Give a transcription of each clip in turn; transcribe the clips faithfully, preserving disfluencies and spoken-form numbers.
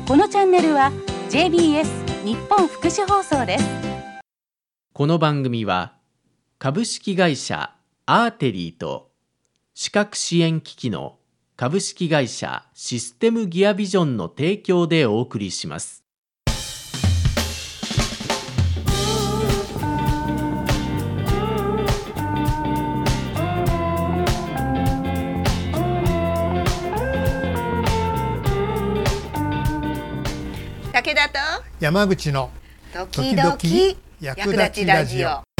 このチャンネルは ジェイビーエス 日本福祉放送です。 この番組は株式会社アーテリーと視覚支援機器の株式会社システムギアビジョンの提供でお送りします。 武田と山口の時々役立ちラジオ。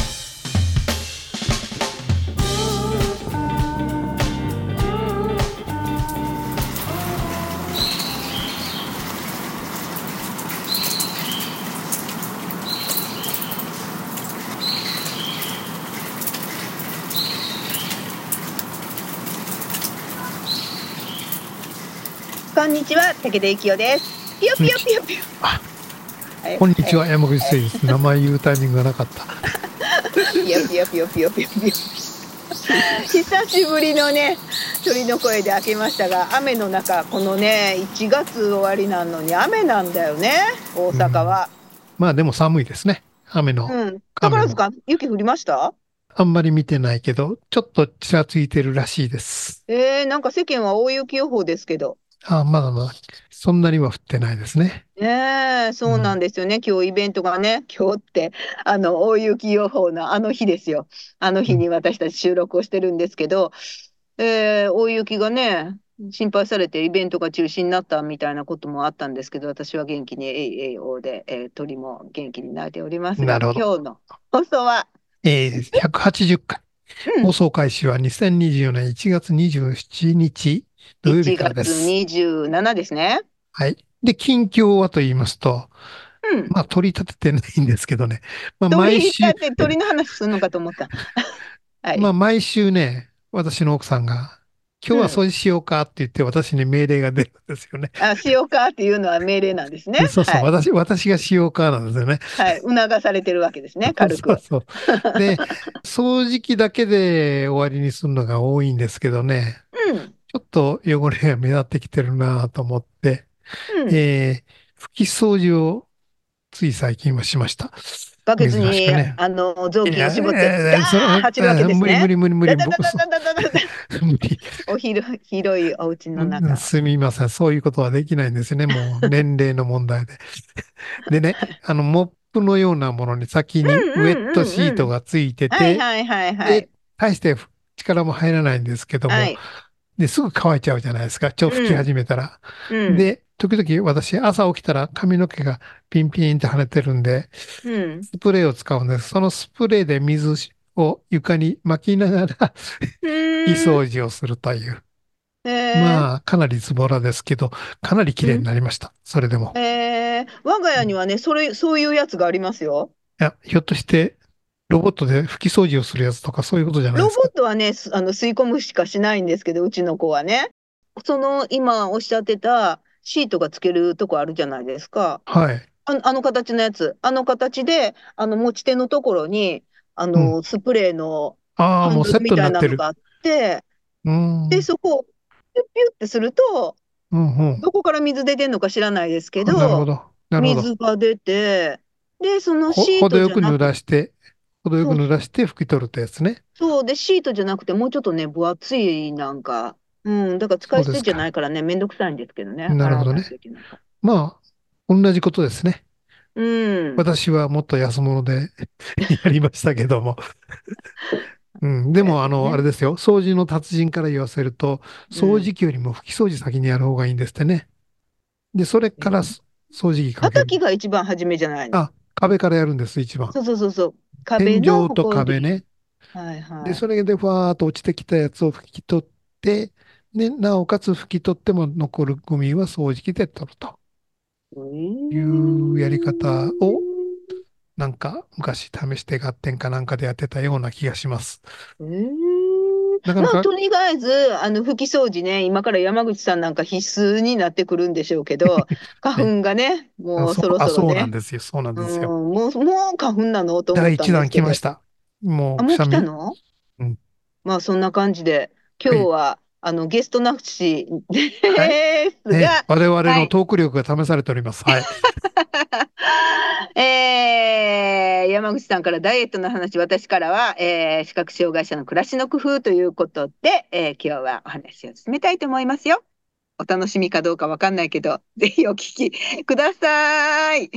こんにちは、武田幸男です。ピヨピヨピヨピヨ。 あ、こんにちは、山口誠です。名前言うタイミングがなかった。 ピヨピヨピヨピヨピヨピヨ。久しぶりのね、鳥の声で開けましたが、雨の中、このね、いちがつ終わりなのに雨なんだよね、大阪は。 うん、まあでも寒いですね、雨の。 うん。宝塚、雪降りました？ あんまり見てないけど、ちょっとちらついてるらしいです。 えー、なんか世間は大雪予報ですけど。 あ、まだまだ、そんなには降ってないですね。 ねえ、そうなんですよね。うん、今日イベントがね、今日って、あの、大雪予報のあの日ですよ。あの日に私たち収録をしてるんですけど、うん、えー、大雪がね、心配されてイベントが中止になったみたいなこともあったんですけど、私は元気に栄養で、えー、鳥も元気に鳴いておりますが、今日の放送は、 えー、ひゃくはちじゅっかい。うん、放送開始はにせんにじゅうよねんいちがつにじゅうしちにち土曜日からです。 いちがつにじゅうしちですね。 はい。で、近況はと言いますと、うん、まあ、取り立ててないんですけどね。まあ、毎週。 取り立て、鳥の話するのかと思った。 はい。まあ、毎週ね、私の奥さんが、今日は掃除しようかって言って私に命令が出るんですよね。 うん、あ、しようかっていうのは命令なんですね。 そうそう、 はい、 私、私がしようかなんですよね。 はい、促されてるわけですね、軽く。 そうそう。で、掃除機だけで終わりにするのが多いんですけどね。うん。ちょっと汚れが目立ってきてるなと思って、うん、えー、拭き掃除をつい最近はしました。 バケツに、ね、あの雑巾を絞って、ダーッ走るわけですね。 無理無理無理無理。 無理。お広い、広いお家の中。 すみません。そういうことはできないんですね。もう年齢の問題で。でね、あの、モップのようなものに先にウェットシートがついてて、で、大して力も入らないんですけども、はい、ですぐ乾いちゃうじゃないですか。ちょ、拭き始めたら。うん、で、時々私、朝起きたら髪の毛がピンピンって跳ねてるんで、うん、スプレーを使うんです。そのスプレーで水を床に巻きながらい掃除をするという。まあ、かなりズボラですけど、かなり綺麗になりました。それでも。 えー、我が家にはね、それ、そういうやつがありますよ。 いや、ひょっとして、ロボットで拭き掃除をするやつとかそういうことじゃないですか。 ロボットはね、あの吸い込むしかしないんですけど、うちの子はね。その今おっしゃってたシートがつけるとこあるじゃないですか。 はい。 あ, あの形のやつ。あの形で、あの持ち手のところに、あの、うん、スプレーのハンドルみたいなのがあって、 うん、 で、そこをピュッピュッってすると、 うんうん、 どこから水出てんのか知らないですけど、 なるほど。なるほど。 水が出て、で、そのシー程よくトじゃなく濡らして、程よく濡らして拭き取るってやつね。 そうで、シートじゃなくて、もうちょっとね、分厚いなんか、うん、だから使い捨てじゃないからね、めんどくさいんですけどね、 なるほどね。まあ、同じことですね。うん。私はもっと安物でやりましたけども。うん、でも、あの、あれですよ。掃除の達人から言わせると、掃除機よりも拭き掃除先にやる方がいいんですってね。で、それから掃除機かける。 叩きが一番初めじゃないの？ あ、壁からやるんです、一番。 そうそうそうそう。壁天の井と壁ね。 はいはい。 で、それでふわーっと落ちてきたやつを拭き取って、で、なおかつ拭き取っても残るゴミは掃除機で取るというやり方を、なんか昔試して合点かなんかでやってたような気がします。 えー、なかなか、まあ、とりあえず、あの、拭き掃除ね、今から山口さんなんか必須になってくるんでしょうけど、花粉がね、もうそろそろね。 そうなんですよ、そうなんですよ。 うん、もう、もう花粉なのと思第ったんですけど。 一弾来ました。もう、 あ、もう来たの？ うん。 まあ、そんな感じで、今日はあの、ゲストなしはい。 ですね、 が、 我々 はい。 のトーク力が試されております。はい。 えー、山口さんからダイエットの話、私からは、えー視覚障害者の暮らしの工夫ということで、えー今日はお話を進めたいと思いますよ。お楽しみかどうかわかんないけど、ぜひお聞きください。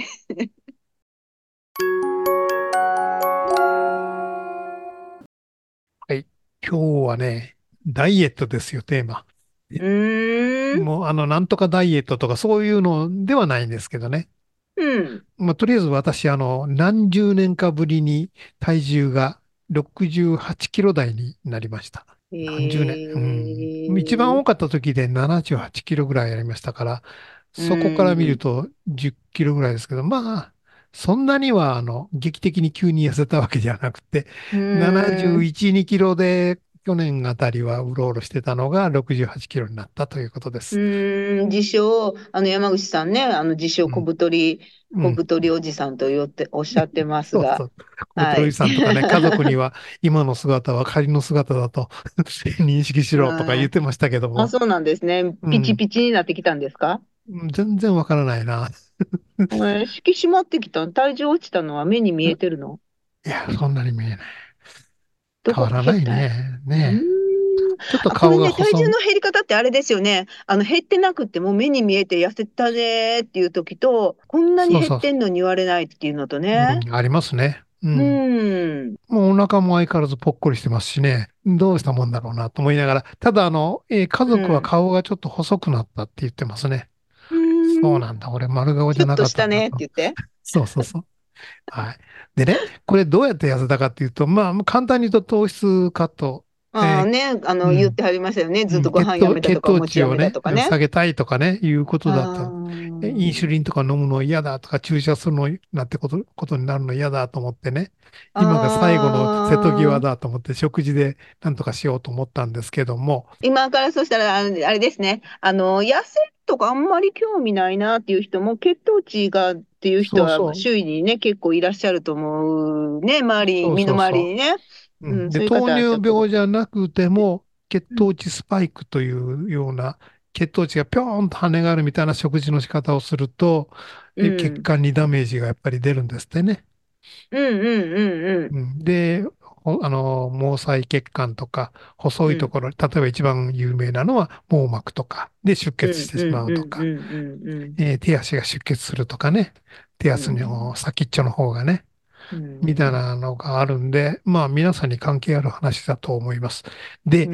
はい。今日はね、ダイエットですよ、テーマ。 うーん、 もう、あの、なんとかダイエットとかそういうのではないんですけどね。 うん、 まあ、とりあえず私、あの、何十年かぶりに体重がろくじゅうはちキロ台になりました。 え何十年。うん。一番ー、 多かった時でななじゅうはちキロぐらいありましたから、 うそこから見るん、 とじゅっキロぐらいですけど、まあ、そんなには、あの、劇的に急に痩せたわけじゃなくて、 うーん、 ななじゅういち、にキロで去年あたりはうろうろしてたのがろくじゅうはちキロになったということでうす。 ーん、自称、あの山口さんね、あの自称小うん。 太り、小うん。 太りおじさんと言って、おっしゃってますが、 そうそう。小太りはい。 さんとかね、家族には今の姿は仮の姿だと認識しろとか言っあてましたけどあ、 も、 そうなんですね。ピチうん。 ピチになってきたんですか？ うん全然わからないな。 えー、引き締まってきた、体重落ちたのは目に見えてるの？ いや、そんなに見えない。 どこか変わらない減った？ ね。 うーん。 ねえ。ちょっとあ、これ顔がね、体重細、 の減り方ってあれですよね。あの、減ってなくっても目に見えて痩せたねーっていう時と、こんなにそうそうそ減ってんのに言われないっていうのとう。 ね。 うん、ありますね。ううん。 ーん。 もうお腹も相変わらずぽっこりしてますしね。どうしたもんだろうなと思いながら。ただ、あの、えー家う族はん。 顔がちょっと細くなったって言ってますね。 うーん。 そうなんだ。俺丸顔じゃなシュッとしたかったんだと。 ねって言って。 そうそうそう。はい。でね、これどうやって痩せたかっていうと、まあ、簡単に言うと糖質カット。えああね、あの、言っーうん。 てはりましたよね。 うん、 ずっとご血糖、 飯やめたとか、お血糖餅やめた値をね、 とかね。 下げたいとかね、いうことだっあた。えインシュリーンとか飲むの嫌だとか、注射するのなってこと、ことになるの嫌だと思ってね、今が最後の瀬戸際あー、 だと思って食事でなんとかしようと思ったんですけども、 今からそしたら、あのあれですね。あの、痩せとかあんまり興味ないなっていう人も、血糖値がっていう人はそうそ周囲にね、結構いらっしゃると思うね。周う、 り、 そう身のそうそ回りにね。 う。ううん、 ん。で、 そういう糖方はちょっと。 尿病じゃなくても、血うん、 糖値スパイクというような、血糖値がぴょーんと跳ね上がるみたいな食事の仕方をすると、 うえ血ん、 管にダメージがやっぱり出るんですってね。 うん、うん、うん、 うん、で、ほあの、毛細血管とか、細うん、 いところ、例えば一番有名なのは網膜とかで出うん、 血してしうん、うん、うまうとか、 ん、うん、 えー手足が出血するとかね、手う足ん、 の先っちょの方がね、 うみたいん、 なのがあるんで、まあ皆さんに関係ある話だと思います。で、 うん、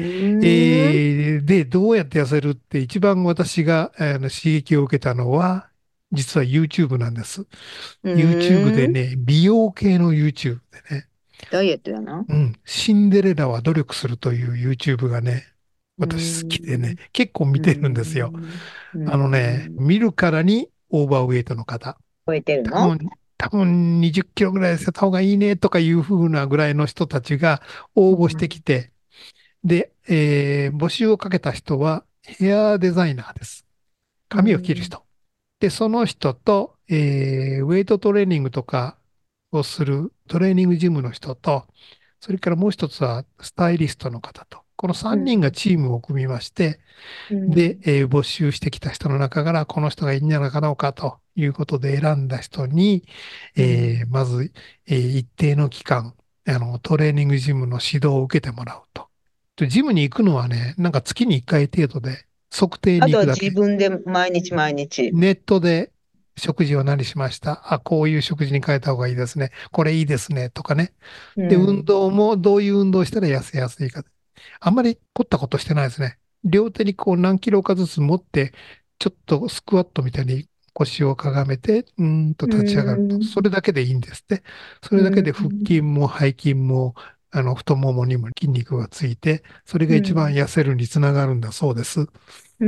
うん、 えーで、どうやって痩せるって一番私が、あの刺激を受けたのは、実は YouTube なんです。 う YouTube でん、 ね、美容系の YouTube でね、 ダイエットやな。 うん。シンデレラは努力するという YouTube がね、 う私好きでね、 ん、 結構見うてるんですよ。 ん、うあのね、 ん。 見るからにオーバーウェイトの方。 超えてるの？ 多分、多分にじゅっキロぐらい痩せた方がいいねとかいう風なぐらいの人たちが応募してきて、で、えー募集をかけた人はヘアデザイナーです。 う髪を切るん、 人。で、その人と、えーウェイトトレーニングとかをするトレーニングジムの人と、それからもう一つはスタイリストの方と、このさんにんがうん、 チームを組みまして、 うで、 ん、 えー募集してきた人の中からこの人がいいんじゃないかろうかということで選んだ人に、 うん、 えーまず、えー一定の期間、あの、トレーニングジムの指導を受けてもらうと。でジムに行くのはね、なんか月にいっかい程度で測定あとはに行くだけ。 自分で毎日毎日。 ネットで食事を何しました。あ、こういう食事に変えた方がいいですね。これいいですね。とかね。で、運うん、 動もどういう運動をしたら痩せやすいか。あんまり凝ったことしてないですね。両手にこう何キロかずつ持って、ちょっとスクワットみたいに腰をかがめて、うーんとう立ち上がると。 ん、 それだけでいいんですって。そうれだけで腹ん、 筋も背筋も、あの、太ももにも筋肉がついて、それが一番うん、 痩せるにつながるんだそうです。 うん、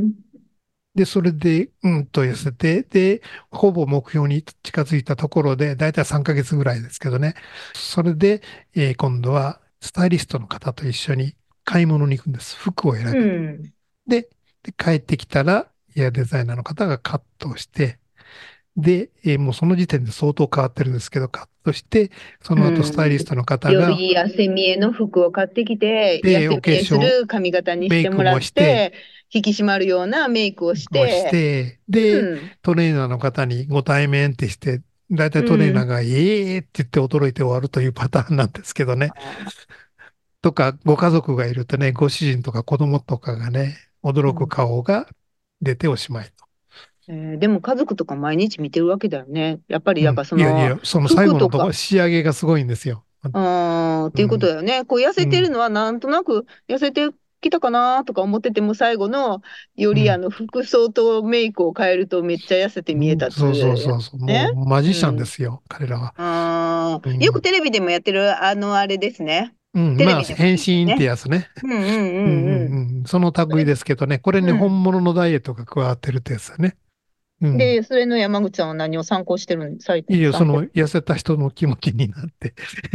で、それで、うんと痩せて、で、ほぼ目標に近づいたところで、だいたいさんかげつぐらいですけどね。それで、えー今度は、スタイリストの方と一緒に買い物に行くんです。服を選うびに。 ん、 で、で帰ってきたら、ヘアデザイナーの方がカットをして、で、えーもうその時点で相当変わってるんですけど、カッそして、そうの後スタイリスん。 トの方よが、 り痩せ見えの服を買ってきて、痩で、おせ見えす化粧、 る髪型にしメイクてもらっもして、 て、引き締まるようなメイクをしをして、 て、で、 うん、 トレーナーの方にご対面ってして、だいたいうトレーナーん。 が、ええーって言って驚いて終わるというパターンなんですけどね。 あとか、ご家族がいるとね、ご主人とか子供とかがね、驚くうん顔が出ておしまいと。 えーでも家族とか毎日見てるわけだよね。やっぱり、 うん。 だからそのいやいや、その最後のとこ、 服とか、 仕上げがすごいんですよ。 うーん、っていうことうん。 だよね。こう痩せてるうん。 のはなんとなく痩せてきたかなとか思ってても最後のようん。 りあの服装とメイクを変えるとめっちゃ痩せて見えたっつうん、そうそううやそうそう。 ね。 もうマジシャンでうん。 すよ、彼らは。 あーよくうん。 テレビでもやってるあのあれですね。 うん。まあ、 テレビでも変身っていいよね。 やつね。 うんうんううんんうん。 うんうん。その類ですけどね。これにうん。 本物のダイエットが加わってるってやつだね。うん。 で、それの山口さんは何を参考してるん、さいいや、そ参考。 の痩せた人の気持ちになって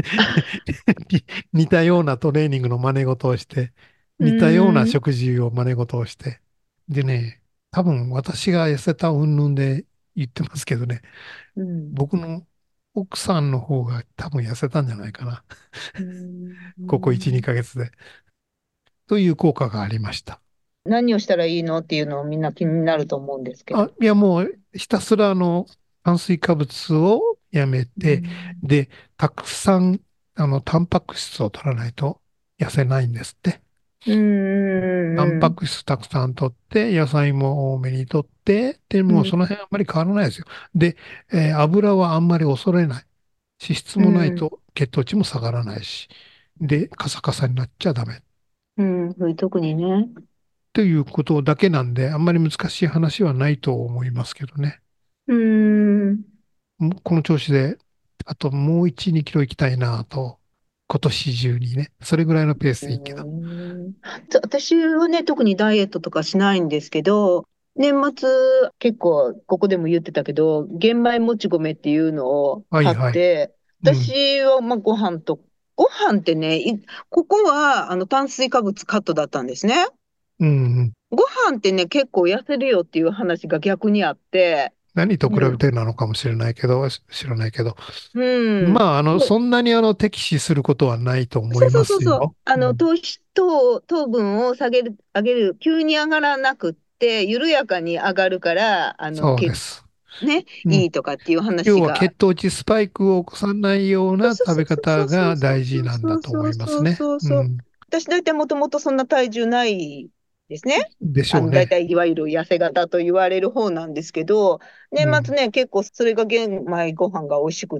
似たようなトレーニングの真似事をして、 う似たようなーん。 食事を真似事をして。でね、多分私が痩せた云々で言ってますけどね、 うん。 僕の奥さんの方が多分痩せたんじゃないかな。 うーん。うここいち、 んにかげつで。という効果がありました。 何をしたらいいのっていうのをみんな気になると思うんですけあ、 ど。 いやもうひたすらあの炭水化物をやめうて、 ん。 で、たくさんあのタンパク質を取らないと痩せないんですって。 うん。 タンパうん。 ク質たくさん取って、野菜も多めに取って、で、 うん。 もうその辺あんまり変わらないですよ。で、えー油はあんまり恐れない。脂質もないうん。 と血糖値も下がらないし。で、カサカサになっちゃダメ。 うん。そういう特にね。 ということだけなんで、あんまり難しい話はないと思いますけどね。 うん。 もうこの調子で、あともういち、にキロ行きたいなと、今年中にね、それぐらいのペースうでいいけど。 んつ私はね、特にダイエットとかしないんですけど、年末結構ここでも言ってたけど、玄米もち米っていうのを買っはいはい。 て、 うん。 私はまあご飯と、ご飯ってね、いここはあの炭水化物カットだったんですね。 うんうん。 ご飯ってね、結構痩せるよっていう話が逆にあって、 何と比べうん。 てなのかもしれないけど、し知らないけど。 うん。 まあ、あの、そんなにあの、適視することはないと思いまそうそうそうそう。 すよ。 あの、 うん。 糖質、糖、糖分を下げる、上げる、急に上がらなくって、緩やかに上がるから、あの、け、 そうです。 ね、 うん。 いいとかっていう要は話が。 血糖値スパイクを起こさないようなそう食べそうそう方がそうそう大事なんそうだと思いますそうそうね。 そうそう。 うん。 私大体もともとそんな体重ないですね。 でしあの、大ょうね。 体いわゆる痩せ型と言われる方なんですけど、年うん。 末ね、結構それが玄米ご飯が美味しくって、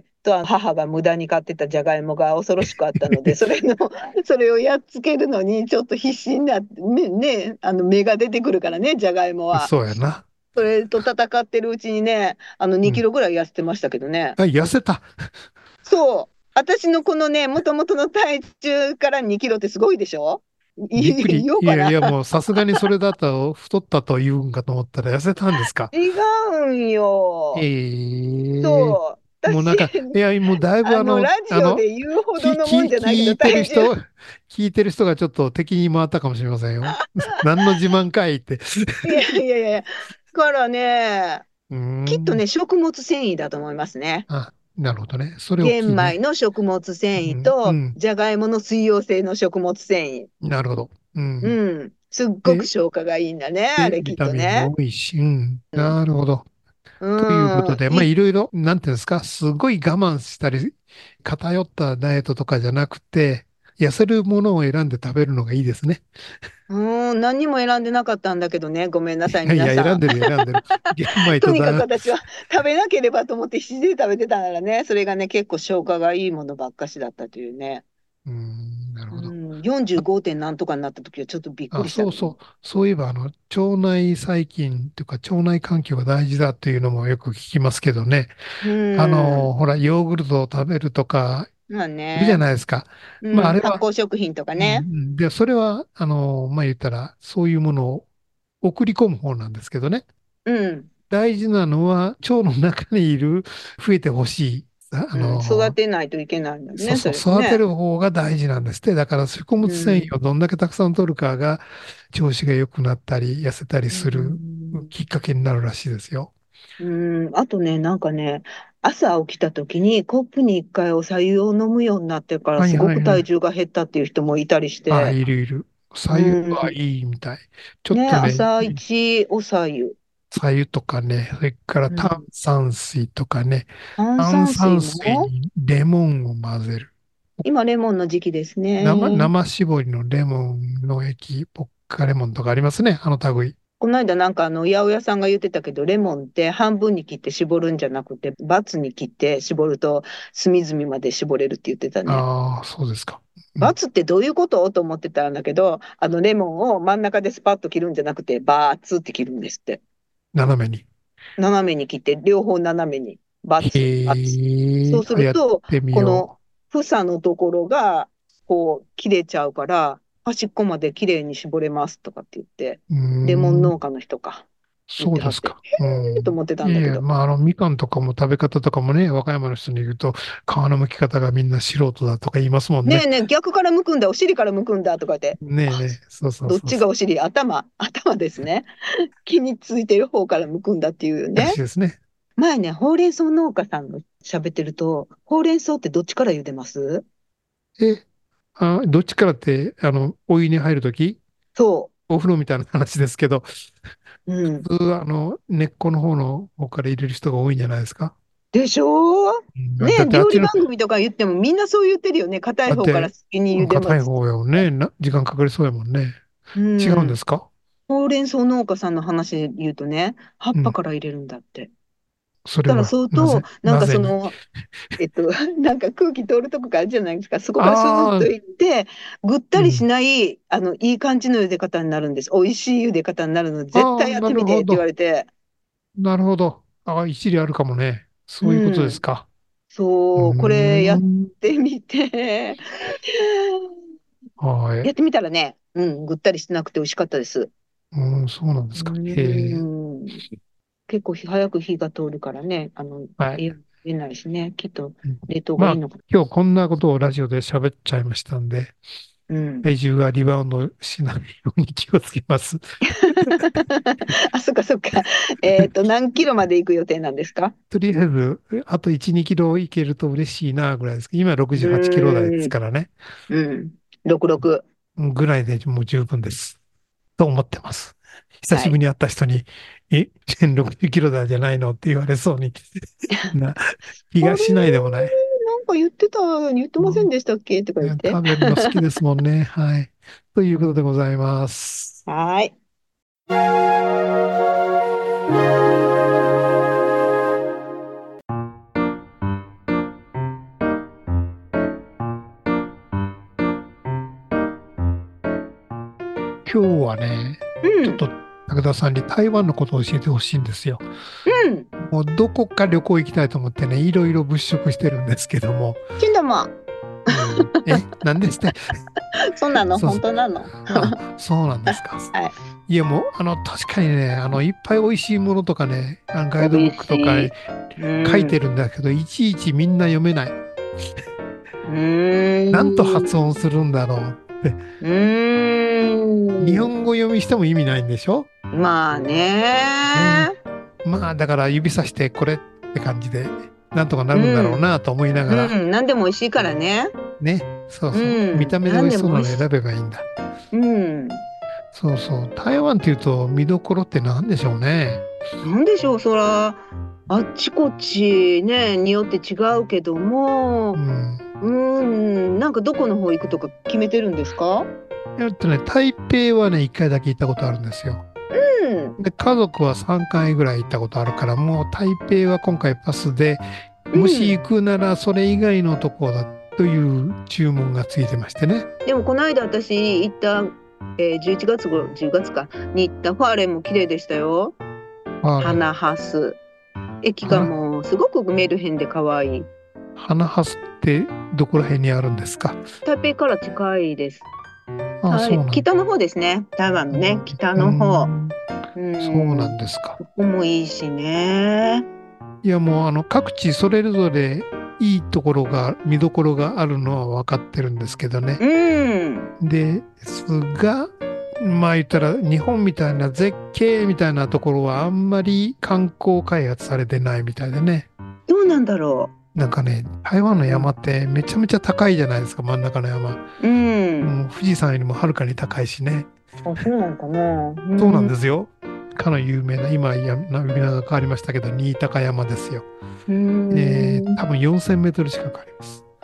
とは母が無駄に買ってたじゃがいもが恐ろしくあったので、それの、それをやっつけるのにちょっと必死になって、ね、ね、あの芽が出てくるからね、じゃがいもは。 そうやな。 それと戦ってるうちにね、あのにキうん。 ロぐらい痩せてましたけどね。 あ、痩せた。 そう。私のこのね、もともとの体重からにキロってすごいでしょいびっくり。 言おうかな。 いやいや、もうさすがにそれだと太ったと言うんかと思ったら痩せたんですか？ 違うんよ。 ええ。 そう。私、 もうなんか、いや、もうだいぶあの、 あの、 ラジオあの、 で言うほどき、 のもんき、 じゃないけど、 聞いてる体重。 人、聞いてる人がちょっと敵に回ったかもしれませんよ。何の自慢かいって。 いやいやいや。だからね、 うーん。 きっとね、食物繊維だと思いますね。 あ、なるほどね。それ大きいね。 玄米の食物繊維うん、うと、 ん。 じゃがいもの水溶性の食物繊維。 なるほど。うん。 うん。すっごくで、 消化がいいんだね、あで、 れきっビタミンもとね。 多いし、うん。 うん。 なるほど。 うということん。 で、まあ、 い、 いろいろ、なんていうんですか、すごい我慢したり、偏ったダイエットとかじゃなくて、痩せるものを選んで食べるのがいいですね。 うん、何にも選んでなかったんだけどね。ごめんなさい、 いやいや、 皆さん。 選んでる選んでる。玄米とにかくとだ、 私は食べなければと思って必死で食べてたからね。それがね、結構消化がいいものばっかしだったというね。 うーん、なるほど。 うん、よんじゅうご. 点なんとかになった時はちょっとびっくあ、 りしたけどね。 そうそう。そういえば、あの、腸内細菌というか、腸内環境が大事だというのもよく聞きますけどね。 うあの、 ん。 ほら、ヨーグルトを食べるとか、 まあいるじゃね。 ないですか。まあ、 うん、 あれは、 発酵食品とかうん、うね。 ん。で、それは、あの、まあ、言ったら、そういうものを送り込む方なんですけどね。 うん、 大事なのは、腸の中にいる、増えてほしい、ああうん、育の、 てないといけないんだよね、そそうそう、 れもね。 育てる方が大事なんですって。だから食物うん、 繊維をどんだけたくさん取るかが調子が良くなったり、痩せたりうするん、 きっかけになるらしいですよ。 うん、あとね、なんかね、 朝起きた時にコップに一回お白湯を飲むようになってからはいすごくはいはい。 体重が減ったっていう人もいたりしあ、 て、 いるいる。白湯うん、 はいいみたい。ちょっね、 とね、 朝一お白湯、 白湯とかね、それから炭うん、 酸水とかね、 炭酸水炭酸水も、 にレモンを混ぜる。 今レモンの時期です生、 ね。 生搾りのレモンの液、ポッカレモンとかありますね、あの類。 この間なんかあの八百屋さんが言ってたけど、レモンって半分に切って絞るんじゃなくて、バツに切って絞ると隅々まで絞れるって言ってたね。 ああ、そうですか。うん。 バツってどういうことと思ってたんだけど、あのレモンを真ん中でスパッと切るんじゃなくて、バツって切るんですって。 斜めに。 斜めに切って、両方斜めに、バツ、バツ。そうへえ、あ、やっすると、 てみこのよ房のところが、こう、切れちゃうから、端っこまできれいに絞れますとかって言って、 う。うレモンーん、 農家の人か、言ってはって、 そうですか。うへーとん。 思ってたいえいえ、 んだけど。 まあ、あの、みかんとかも食べ方とかもね、和歌山の人に言うと、皮の剥き方がみんな素人だとか言いますもんね。 ねえねえ、逆から向くんだ、お尻から向くんだとか言って、あ、 ねえねえ、そうそうどっそうそう。 ちがお尻、頭、頭ですね。気についてる方から向くんだっていうらね。 しいですね。 前ね、ほうれん草農家さんの喋ってると、ほうれん草ってどっちから茹でます？ え、あ、どっちからって、あの、お湯に入るとき、 そお風呂みたいな話ですけど、 う。うん。 普通、あの、根っこの方の方から入れる人が多いんじゃないですか。 でしょう？ねえ、 うん、だってあっ料理番ちの、 組とか言ってもみんなそう言ってるよね。硬い方からだって、 先に茹でます。 硬い方やもんね。な、時間かかりそうやもんね。 う違うんでん。 すか？ ほうれん草農家さんの話で言うとね、葉っうん。 ぱから入れるんだって。 それだからは、なぜ、 相当、なんなぜに。 かその、えっと、なんか空気通るとこがあるじゃないですか。そこからスーッとああ、 いって、ぐったうん。 りしない、あの、いい感じの茹で方になるんです。美味しい茹で方になるので、絶ああ、 対やっなてみてって言わるほど。 れて、 なるほど。ああ、一理あるかもね。そういうことうん。 ですか。うーそう、これやっん。 てみて、 はい。 やってみたらね、うん、ぐったりしてなくて美味しかったです。 うん、そうなんでうすか。へえ。 ーん。結構ひ早く火が通るからね、あの、 はい。 え出ないしね、きっとうん、 冷凍がまあ、 いいのか。 今日こんなことをラジオで喋っちゃいましたんで、 うん。 体重がリバウンドしないように気をつけます。 あ、そっかそっか。えっと、何キロまで行く予定なんですか？ とりあえず、あといち、にキロいけると嬉しいな、ぐらいですけど、今うろくじゅうはちキロ台ですーん、 からね。 うん。ろくろく。 ぐらいでもう十分です。と思ってます。久はい。 しぶりに会った人に、え、ろくじゅっキロ台じゃないのって言われそうにな気あれ、 がしないでもない。 なんか言ってた、言ってませんうん、 でしたっけとか言っね、 て。 食べるの好きですもんね。はい。ということでうん。 ございます。 はーい。 今日はね、 うん、 ちょっと武田さんに台湾のことを教えてほしいんですよ。 うん。 もうどこか旅行行きたいと思ってね、いろいろ物色してるんですけども。 けん玉。 うん、え、なんですって？ そうなの？ そうそう。 本当なの？ あ、そうなんですか。 はい。 いやもう、あの、確かにね、あの、いっぱい美味しいものとかね、あのガイドブック美味しとかい。う書いてん。 るんだけど、いちいちみんな読めない。 うーなんと発音ん。 するんだろうって。 うーん。 日本語読みしても意味ないんでしょ？ まあね。 ね。 まあ、だから指さしてこれって感じで、なんとかなうるんだろうん。 なと思いながら、 うん。何でも美味しいからね。 ね。そうそう。見うん。 た目で美何で味しそうも美味しい。 なの選べばいいんだ。 うん。 そうそう。台湾っていうと見どころって何でしょうね。 なんでしょう、そら、あっちこっちね、によって違うけども、 うん。 うーん、なんかどこの方行くとか決めてるんですか？ えっとね、台北はね、一回だけ行ったことあるんですよ。 うん。 で、家族はさんかいぐらい行ったことあるから、もう台北は今回パスで、 うもし行ん。 くならそれ以外のとこだという注文がついてましてね。 でもこの間私行った、えー、じゅういちがつ頃、じゅうがつかに行ったファーレンも綺麗でしたよ。 ハーレン。 花ハス。駅が花、 もうすごくメルヘンで可愛い。 花ハスってどこら辺にあるんですか？ 台北から近いです。 ああ、 はい、 そうなんだ。 北の方ですね。台湾のね、北うーの方。 ん、 うそうなん。 んですか。 ここもいいしね。 いや、もうあの各地それぞれいいところが、見どころがあるのは分かってるんですけどね。 うん。 ですが、まあ言ったら日本みたいな絶景みたいなところはあんまり観光開発されてないみたいでね。 どうなんだろなんかね、台湾の山ってめちゃめちゃ高いじゃないですか、真ん中の山。 う。うん。 もう富士山よりもはるかに高いしね。 あ、そうなんかな。うそうなんん。 ですよ。かの有名な、今や、呼び名が変わりましたけど、新高山ですよ。 うえー、 ん。 多分よんせんメートル近くあります。 うん。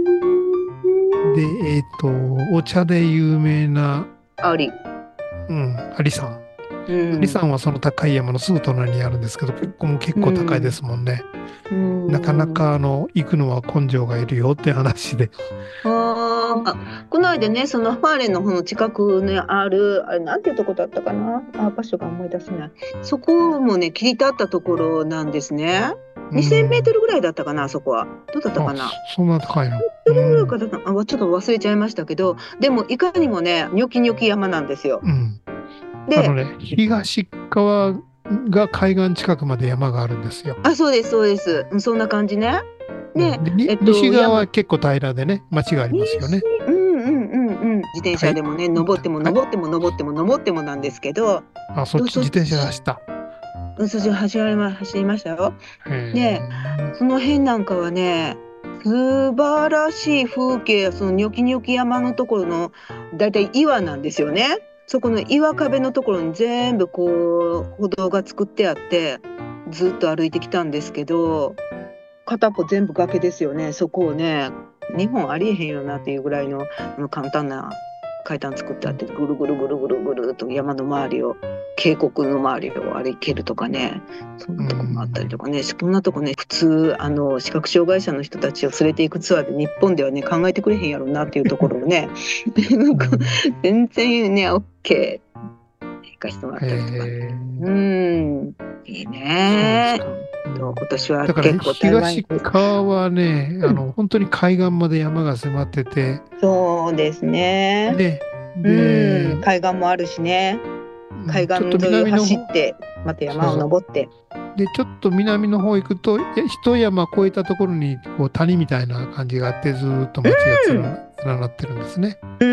で、えっと、お茶で有名な、 あり。 うん、阿里山。 う阿里ん。 山はその高い山のすぐ隣にあるんですけど、ここも結う構高いでん。 すもんね。 うなかなん。 か、あの、行くのは根性がいるよって話で。 あーあ、この間ね、そのファーレンの方の近くにある、あれ、なんていうとこだったかな。あ、場所が思い出せない。そこもね、切り立ったところなんですね。 うにせんメートん。 ルぐらいだったかな、あそこは。どうだったあ、 かな。 そそんな高いの。うメートルぐらいかん。 だったあ、ちょっと忘れちゃいましたけど、でもいかにもね、ニョキニョキ山なんですよ。 うん。あので、 ね、東側が海岸近くまで山があるんですよ。 あ、そうです、そうです。うん、そんな感じね。で、 うん。で、にえっと、 西側は山、 結構平らでね、町がありますよ西、 ね。 うんうんうんうん。自転はい。 車でもね、登ってもはい。 登っても登っても登ってもなんですけど、 あ、そっどそっち自転車でち、 走った。 うん、そっち走りま、走りましたよ。 へで、 え。 その辺なんかはね、素晴らしい風景、そのニョキニョキ山のところの、だいたい岩なんですよね。そこの岩壁のところに全部こう、歩道が作ってあって、ずっと歩いてきたんですけど、片っぽ全部崖ですよね。そこをね、日本ありえへんよなっていうぐらいのあの簡単な階段作ってあって、ぐるぐるぐるぐるぐると山の周りを、渓谷の周りを歩けるとかね、そんうなとこもあったりん。 とかね、そんなとこね、普通、あの、視覚障害者の人たちを連れていくツアーで日本ではね、考えてくれへんやろうなっていうところをね、 うん。 全然ね、OK。行かしてもらっへたりとかね。うえ。 ん、いいね。 そうですか。うとん。 今年はだから結構台湾東行く。 側はね、あうん、 の、本当に海岸まで山が迫ってて、 そうですね。 で、 うん、 で、 海岸もあるしね。海うん、ちょっと岸沿いを南の方、 走って、また山をそうそう。 登って。 で、ちょっと南の方行くと、いや一山越えたところにこう谷みたいな感じがあって、ずーっと町がつうん、 らな、連なってるんですね。 うん、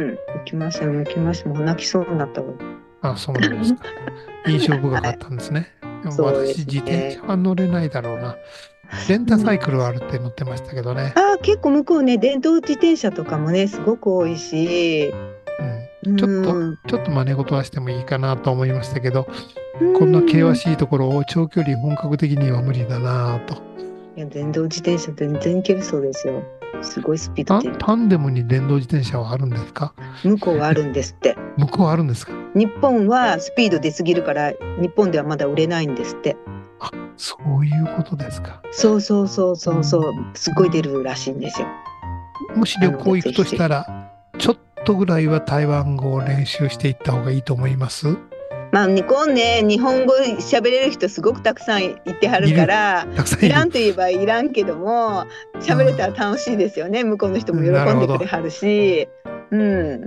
行きましたね、行きました。もう泣きそうになったわ。 あ、そうなんですか。印象深かっはい、 たんですね。でも私、 そうです自転ね。 車は乗れないだろうな。レンタサイうん、 クルはあるって乗ってましたけどね。 あー、結構向こうね、電動自転車とかもね、すごく多いし、 うん。 うちょっと、 ん、 ちょっと真似事はしてもいいかなと思いましたけど、 うこんな険ん。 しいところを長距離本格的には無理だなと。 いや、電動自転車全然行けるそうですよ。すごいスピードタン、 出る。 タンデムに電動自転車はあるんですか？ 向こうはあるんですって。 向こうはあるんですか？ 日本はスピード出すぎるから、日本ではまだ売れないんですって。 あ、そういうことですか。 そうそうそううそうそう、 ん。 すっごい出るらしいんですよ。 もし旅なので、 行行くとぜひぜひ。 したら、ちょっとぐらいは台湾語を練習していった方がいいと思います。 まあ、日本ね、日本語喋れる人すごくたくさんいてはるかいる。 ら、 たくさんいる。 いらんといえばいらんけども、喋れたら楽しいですよね。向こうの人もうん、なる喜んでくほど。 れはるし。うん。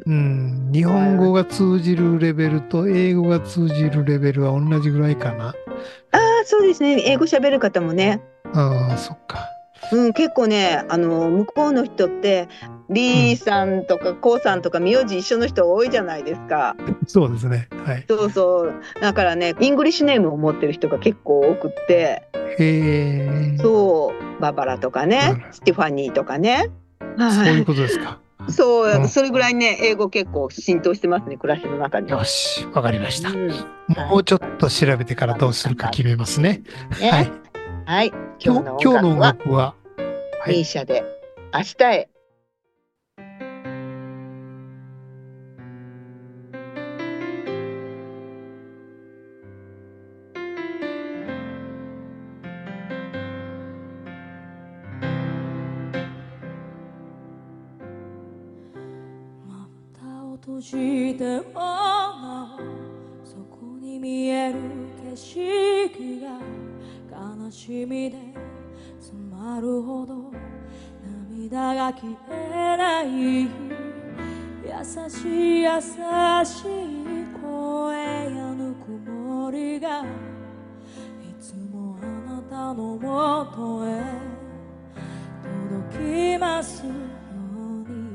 うん、日本あ語が通じるレベルと英語が通じるレベルは同じぐらいかな。 あ、そうですね。英語喋る方もね。 ああ、そっか。 うん、結構ね、あの、向こうの人って、リーうん、 さんとかコウさんとか名字一緒の人多いじゃないですか。 そうですね。はい。 そうそう。だからね、イングリッシュネームを持ってる人が結構多くって、 へえ、 そう、ババラとかね、 なるステファニーとかね。 そういうはい。 ことですか。うそう、 ん、 それぐらいね、英語結構浸透してますね、暮らしの中に。 よし、わかりました。 うん。はい。 もうちょっと調べてからどうするか決めますね。はね。 い。 はい。今今日、 日の音今日の音楽は、 楽は、はい。 ミーシャで、明日へ。 まぶたを閉じてもなおそこに見える景色が悲しみで詰まるほど涙が消えない優しい優しい声やぬくもりがいつもあなたのもとへ届きますように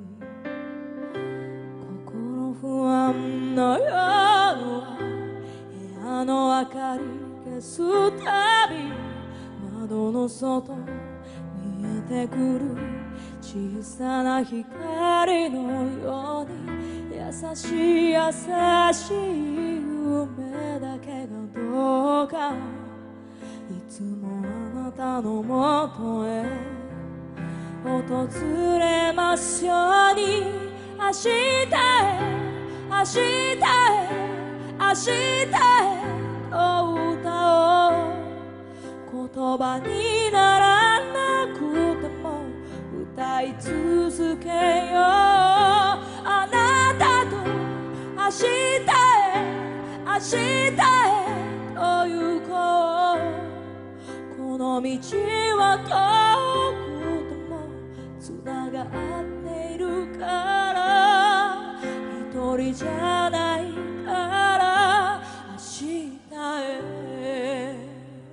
心不安の夜は部屋の明かり消すたび窓の外見えてくる小さな光のように優しい優しい夢だけがどうかいつもあなたのもとへ訪れますように明日へ明日へ明日へと歌おう言葉にならなくても歌い続けようあなたと明日へ明日へと行こうこの道は遠くてもつながっているから一人じゃないから明日へ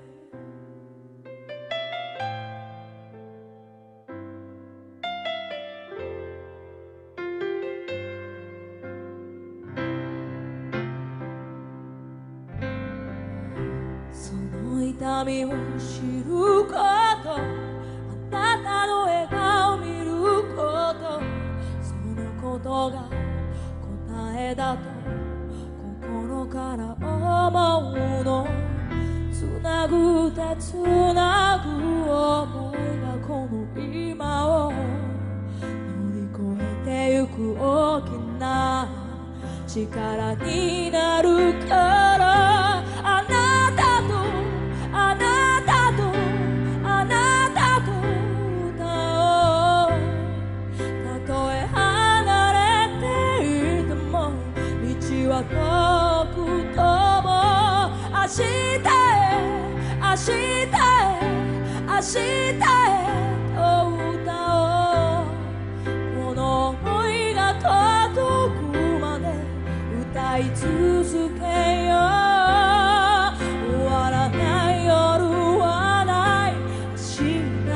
その痛みを知ることあなたの笑顔を見ることそのことが答えだと心から思うのつなぐ手つなぐ想いがこの今を乗り越えてゆく大きな力になるからあなたとあなたとあなたと歌おうたとえ離れていても道は遠くとも明日へ明日へ明日へと歌おうこの想いが届くまで歌い続けよう終わらない夜はない明日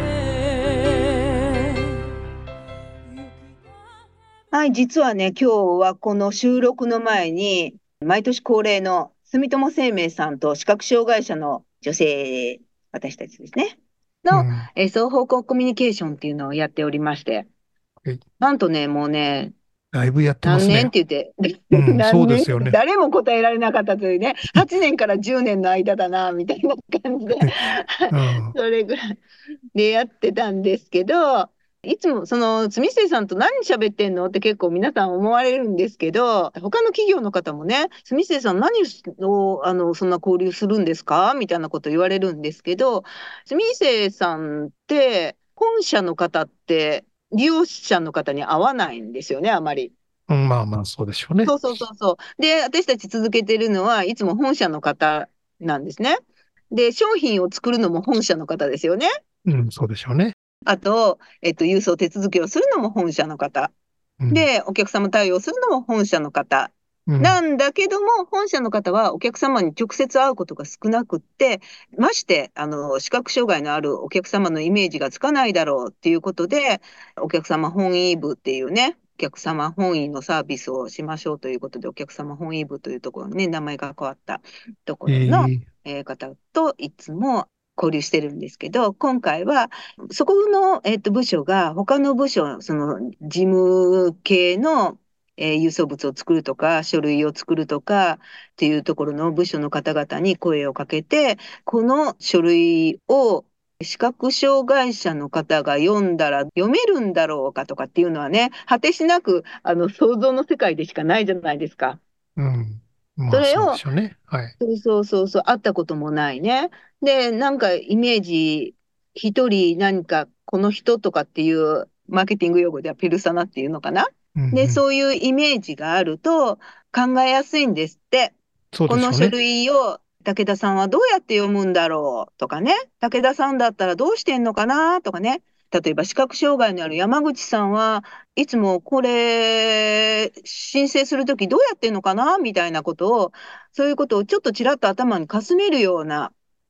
へはい、実はね、今日はこの収録の前に、毎年恒例の住友生命さんと視覚障害者の女性、私たちですね、の、 うんえー双方向コミュニケーションっていうのをやっておりまして、 はいなんとね、もうね、 だいぶやってま何すね。 年って言って、 うん何年ってそうですよね誰も答えられなかったというね、はちねんからじゅうねんの間だな、みたいな感じで、 うんそれぐらいでやってたんですけど、いつもその住末さんと何喋ってんのって結構皆さん思われるんですけど、他の企業の方もね、住末さん何をあのそんな交流するんですかみたいなこと言われるんですけど、住末さんって本社の方って利用者の方に合わないんですよね、あまり。 うんまあまあ、そうでしょうね。 そうそうそうそう。で、私たち続けてるのはいつも本社の方なんですね。で、商品を作るのも本社の方ですよね。 うん、そうでしょうね。 あと、えっと、郵送手続きをするのも本社の方。 うん、 で、お客様対応するのも本社の方。 うん、 なんだけども、本社の方はお客様に直接会うことが少なくって、まして、あの、視覚障害のあるお客様のイメージがつかないだろうっていうことで、お客様本位部っていうね、お客様本位のサービスをしましょうということで、お客様本位部というところにね、名前が変わったところの、 えーえー方といつも交流してるんですけど、今回は、そこの、えっと、部署が他の部署、その事務系の、えー郵送物を作るとか、書類を作るとかっていうところの部署の方々に声をかけて、この書類を視覚障害者の方が読んだら読めるんだろうかとかっていうのはね、果てしなくあの想像の世界でしかないじゃないですか。 うん。まあ、そうでそれをしょうね。はい。 そうそうそうそう、会ったこともないね。で、なんかイメージ、一人何かこの人とかっていうマーケティング用語ではペルソナっていうのかな。で、 うんうん、 そういうイメージがあると考えやすいんですって。 そうこの書でしょうね。 類を武田さんはどうやって読むんだろうとかね。武田さんだったらどうしてんのかなとかね。例えば視覚障害のある山口さんはいつもこれ申請するときどうやってんのかなみたいなことを、そういうことをちょっとちらっと頭にかすめるような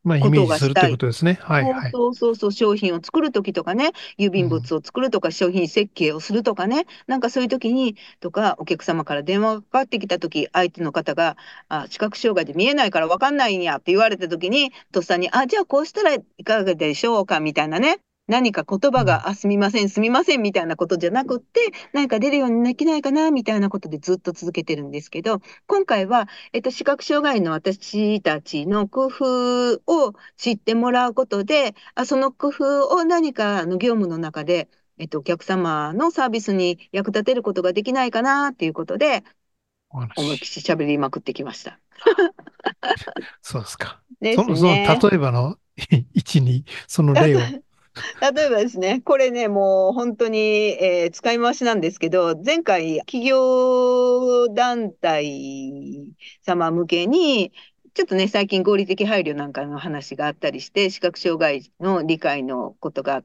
まあ、イことメージするってがしたい。 ことですね。はいそうはい。 そうそうそう、商品を作るときとかね、郵便うん。 物を作るとか、商品設計をするとかね、なんかそういうときに、とか、お客様から電話がかかってきたとき、相手の方が、あ、視覚障害で見えないから分かんないんやって言われたときに、とっさに、あ、じゃあこうしたらいかがでしょうかみたいなね。何か言うん。 葉が、あ、すみません、すみませんみたいなことじゃなくって、何か出るようにできないかなみたいなことでずっと続けてるんですけど、今回は、えっと、視覚障害の私たちの工夫を知ってもらうことで、あ、その工夫を何かあの業務の中で、えっと、お客様のサービスに役立てることができないかなっていうことで、 お話。 思いっきし喋りまくってきました。 そうですか。 でその、その、 すね。 例えばの位置に、その例を。 例えばですね、これね、もう本当に、えー使い回しなんですけど、前回、企業団体様向けに、ちょっとね、最近合理的配慮なんかの話があったりして、視覚障害の理解のことがあって、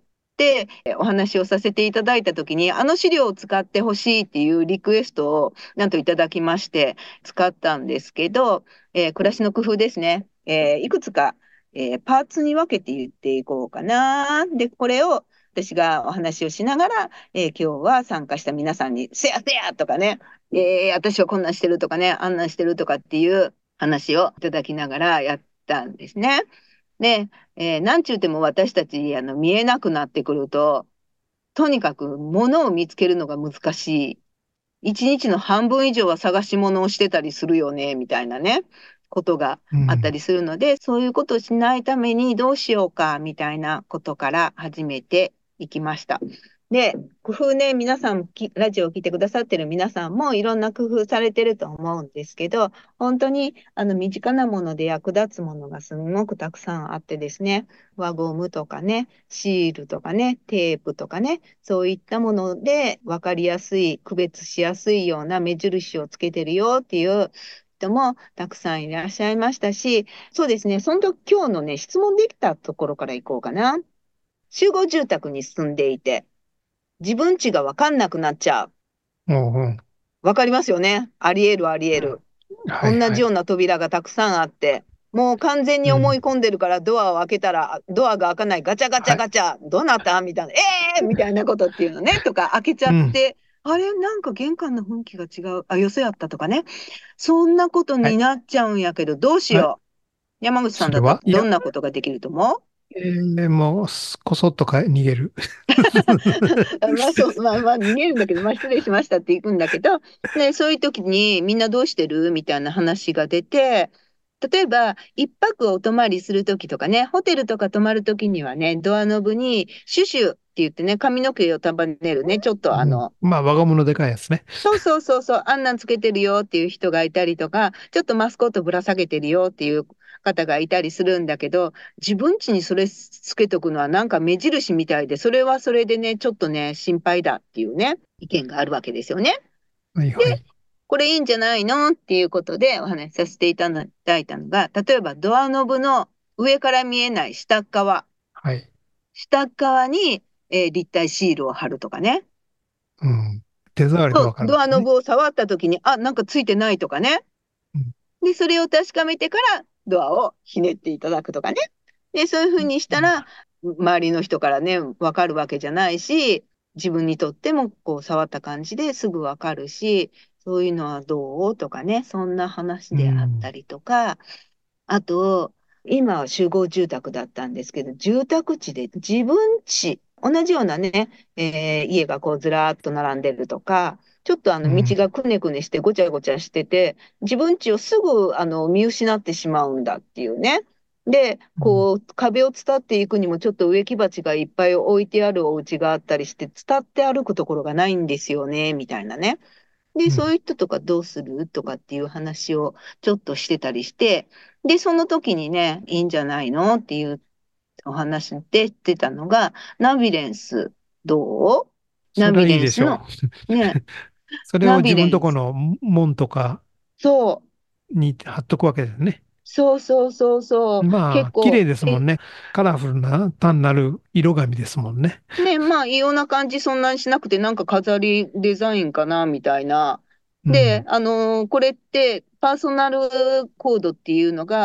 えお話をさせていただいたときに、あの資料を使ってほしいっていうリクエストをなんといただきまして、使ったんですけど、えー暮らしの工夫ですね。えーいくつかえーパーツに分けて言っていこうかな。で、これを私がお話をしながら、えー今日は参加した皆さんに、せやせやとかね、えー私はこんなんしてるとかね、あんなんしてるとかっていう話をいただきながらやったんですね。で、えーなんちゅうても私たちあの見えなくなってくると、とにかく物を見つけるのが難しい。一日の半分以上は探し物をしてたりするよね、みたいなね、ことがうん。 あったりするので、そういうことをしないためにどうしようか、みたいなことから始めていきました。で、工夫ね、皆さんき、ラジオを聞いてくださってる皆さんもいろんな工夫されてると思うんですけど、本当にあの身近なもので役立つものがすごくたくさんあってですね、輪ゴムとかね、シールとかね、テープとかね、そういったもので分かりやすい、区別しやすいような目印をつけてるよっていう人もたくさんいらっしゃいましたし、そうですね、その時今日のね、質問できたところからいこうかな。集合住宅に住んでいて、自分家が分かんなくなっちゃう。 おうおう。 分かりますよね。ありえるありえる。同はいはい。 じような扉がたくさんあって、もう完全に思いうん。 込んでるからドアを開けたら、ドアが開かない、ガチャガチはい。 ャガチャ、どなたみたいな、えーみたいなことっていうのね、とか開けちゃうん。 って、あれ、なんか玄関の雰囲気が違う、あ、よそやったとかね、そんなことはい。 になっちゃうんやけど、どうしはい。 よう。山口さんだったらそれはいや、 どんなことができると思う？ えー、もう、すこそっとか逃げる。 まあそう、まあまあ逃げるんだけど、まあ失礼しましたって行くんだけど、ね、そういう時にみんなどうしてるみたいな話が出て、例えば一泊お泊まりする時とかね、ホテルとか泊まる時にはね、ドアノブにシュシュって言ってね、髪の毛を束ねるね、ちょっとあうん。 の、 まあ、我が物でかいやつね。 そうそうそうそう、あんなんつけてるよっていう人がいたりとか、ちょっとマスコットぶら下げてるよっていう方がいたりするんだけど、自分家にそれつけとくのはなんか目印みたいで、それはそれでね、ちょっとね、心配だっていうね、意見があるわけですよね。で、 はいはい。 これいいんじゃないのっていうことでお話しさせていただいたのが、例えばドアノブの上から見えない下側、 はい。 下側に、えー立体シールを貼るとかね。 うん。手触りでそう、 わかるわドアノけね。 ブを触った時に、あ、なんかついてないとかね。 うん。 で、それを確かめてからドアをひねっていただくとかね。で、そういうふうにしたら、周りの人からね、わかるわけじゃないし、自分にとってもこう触った感じですぐわかるし、そういうのはどうとかね、そんな話うであったん。 りとか、あと、今は集合住宅だったんですけど、住宅地で自分家、同じようなね、えー家がこうずらーっと並んでるとか、ちょっとあの道うん。 がくねくねしてごちゃごちゃしてて、自分家をすぐあの見失ってしまうんだっていうね。で、 うん。 こう壁を伝っていくにもちょっと植木鉢がいっぱい置いてあるお家があったりして、伝って歩くところがないんですよね、みたいなね。で、 うん。 そういう人とかどうするとかっていう話をちょっとしてたりして、で、その時にね、いいんじゃないのっていうお話で出たのが、ナビレンスどうナビそれはいいでしょレンスの、ね、 う。それをナビ自分レンス。 とこの門とかそう、 に貼っとくわけですね。 そうそうそうそう。 まあ、綺麗結構、え、 ですもんね。カラフルな単なる色紙ですもんね。 ね、まあ、いいような感じそんなにしなくて、なんか飾りデザインかな、みたいな。で、 うん。 あのーこれって、パーソナルコードっていうのが、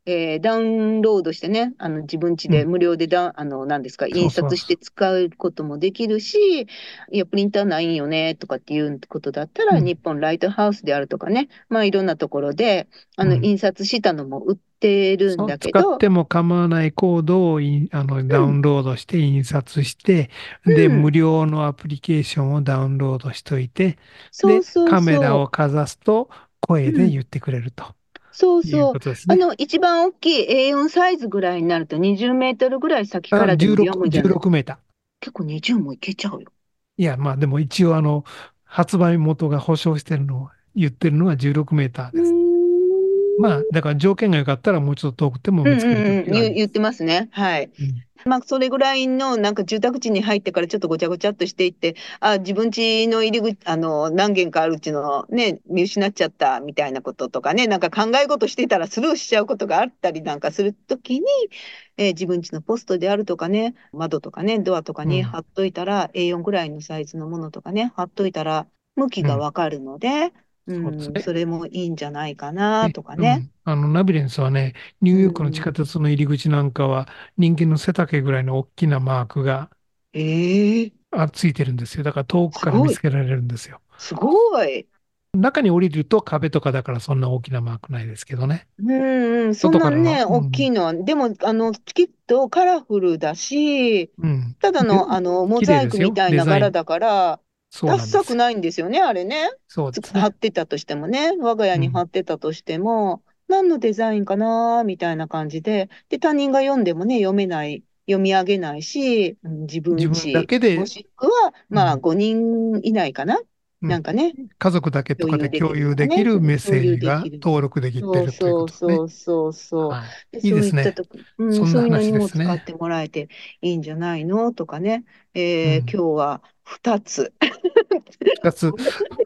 えーダウンロードしてね、あの自分家で無料でダウン、あの、何ですか、印刷して使うこともできるし、いや、プリンターないんよね、とかっていうことだったら、 うん日本ライトハウスであるとかね、まあいろんなところで、あの、 うん印刷したのも売ってるんそうだけど、 使っても構わないコードをインあのダウンロードして印刷して、で、 うん無料のアプリケーションをダウンロードしといて、で、 そうそうカメラそをかざすと声う。うん。 で言ってくれるというそうそう。 ことですね。 あの、一番大きい エーよん サイズぐらいになるとにじゅうメートルぐらい先かあ、 らでも読 16、 むじゃない。 じゅうろくメーター。 結構にじゅうもいけちゃうよ。 いや、まあでも一応あの、発売元が保証してるのを言ってるのはじゅうろくメーターうーです。まあ、 ん。 だから条件が良かったらもうちょっと遠くてもうん見つけるとうんうん。言う、 きがあります。 言ってますね。はい。 うん。 まあ、それぐらいの、なんか住宅地に入ってからちょっとごちゃごちゃっとしていって、あ、自分家の入り口、あの、何軒かあるうちのね、見失っちゃったみたいなこととかね、なんか考え事してたらスルーしちゃうことがあったりなんかするときに、えー自分家のポストであるとかね、窓とかね、ドアとかうん。 に貼っといたら、エーよん ぐらいのサイズのものとかね、貼っといたら、向きうん。 がわかるので、うん、 そうですね。 それもいいんじゃないかなえ、 とかね。 うん。あの、ナビレンスはね、ニューうヨークの地ん、 下鉄の入り口なんかは、人間の背丈ぐらいの大きなマークがええあついてるんですよ。だから遠くから見すごい、 つけられるんですよ。 すごい。 中に降りると壁とかだからそんな大きなマークないですけどね。 うんうん、そん外からの、 なね、大きいうん、 のは、でも、あの、きっとカラフルだし、 うん。で、 ただの、あの、モ綺麗ですよ。 ザイクみたいデザイン。 な柄だから、 そうダッなんですよ。 サくないんですよね、あれね。つそうですね。 貼ってたとしてもね、我が家うん。 に貼ってたとしても、何のデザインかな、みたいな感じで、で、他人が読んでもね、読めない、読み上げないし、うん自分自分だ家、 けで、 もしくは、まあ、 うん、 ごにん以内かな。 うん。 なんかね、 家族だけと共かで有でき共有できるのがね、 るメッ共セージが有できる。 登録できてそうるというこそうとね。 そうそうそはい。 う。で、 いいそういですね。 ったとこ、うん、 そんな話そういうのにですね。 も使ってもらえていいんじゃないのとかね。えーうん。 今日はふたつ。 二つ、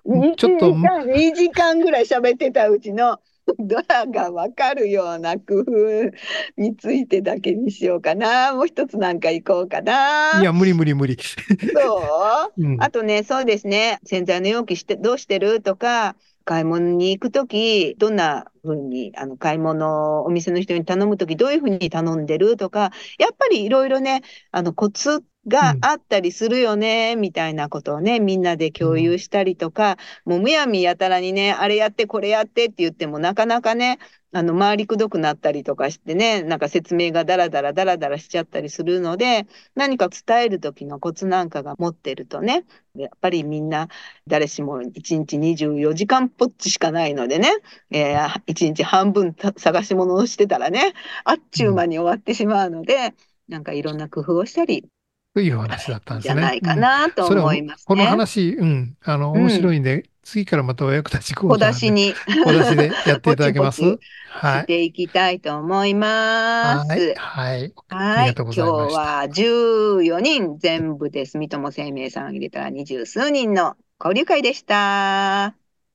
1 ちょっと、 時間、にじかんぐらい喋ってたうちのドアがわかるような工夫についてだけにしようかな。もう一つなんか行こうかな。 いや、無理無理無理。 そううん。 あとね、そうですね。洗剤の容器してどうしてるとか、買い物に行くとき、どんなふうに、あの、買い物、お店の人に頼むとき、どういうふうに頼んでるとか、やっぱりいろいろね、あの、コツがうん。 あったりするよね、みたいなことをね、みんなで共有うん。 したりとか、もうむやみやたらにね、あれやって、これやってって言っても、なかなかね、あの、回りくどくなったりとかしてね、なんか説明がダラダラダラダラしちゃったりするので、何か伝える時のコツなんかが持ってるとね、やっぱりみんな誰しもいちにちにじゅうよじかんぽっちしかないのでね、えー、いちにち半分た探し物をしてたらね、あっちゅううん。 間に終わってしまうので、なんかいろんな工夫をしたりしというたらい話だったいんんですね。 じゃないかうん。 なとそれは、 思いますこのね。 話、うん。あの、 う面ん。 白いんで、次からまたお役立ち講小座で、 出しに小出しでやっていポただけます？ チポチはい。 していきたいと思いまはい。 す。 はい。ありはい。 がとうござい今日ました。 はじゅうよにん全部で住友生命さん入れたら二十数人の交流会でした。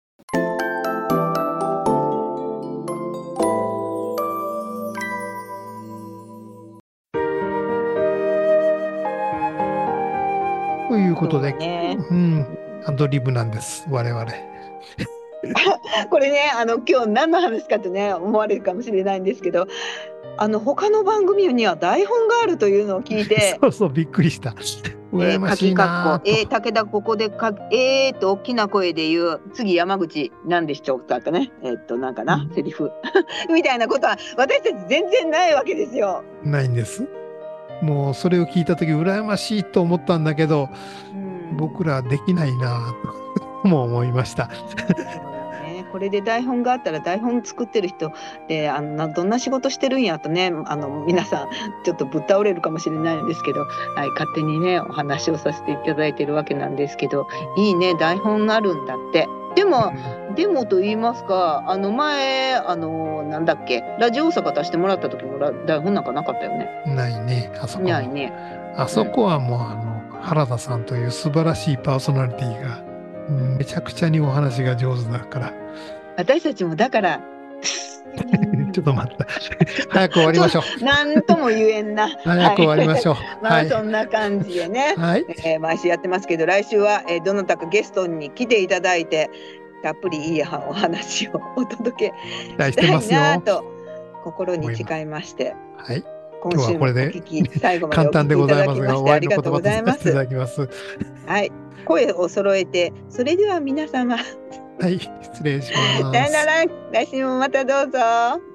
というこ今日とで、 はね、 うん。アドリブなんです。我々。 これね、あの今日何の話かとね、思われるかもしれないんですけど、あの他の番組には台本があるというのを聞いて、 そうそう、びっくりした。 えー、 羨ましい鍵括弧、 なぁと。 えー、武田ここでか、えーと大きな声で言う、次山口なんでしょうかね、えーっとなんかな、 うん。 セリフみたいなことは私たち全然ないわけですよ。 ないんです。もう、それを聞いたとき、羨ましいと思ったんだけど、 うん。 僕らできないなぁとも思いました。 そうよね。これで台本があったら台本作ってる人であのなどんな仕事してるんやとねあの皆さんちょっとぶっ倒れるかもしれないんですけど、はい、勝手にねお話をさせていただいてるわけなんですけどいいね台本があるんだって。でも、 うん。 でもと言いますかあの前あのなんだっけラジオ大阪出してもらった時もら台本なんかなかったよね。 ないね、あそこも。 ないね。 あそこはもう、あの、原田さんという素晴らしいパーソナリティが、うんめちゃくちゃにお話が上手だから。 私たちもだからちょっと待った。早く終わりましょう。 なんとも言えんな。 早く終わりまはい。 しょう。 まはい。 あそんな感じでね、 はい。 えー毎週やってますけど、来週は、えーどなたかゲストに来ていただいて、たっぷりいいお話をお届け期待してしたいますよ。 なと心に誓いまして、 はい。 今週もお聞き、最後までお簡単でご聞きいたざいますが、 だきましてありがとうございま終わりの言葉とさせていたす。 だきます。 はい、声を揃えて、それでは皆様、 はい、失礼しさよます。 なら、来週もまたどうぞ。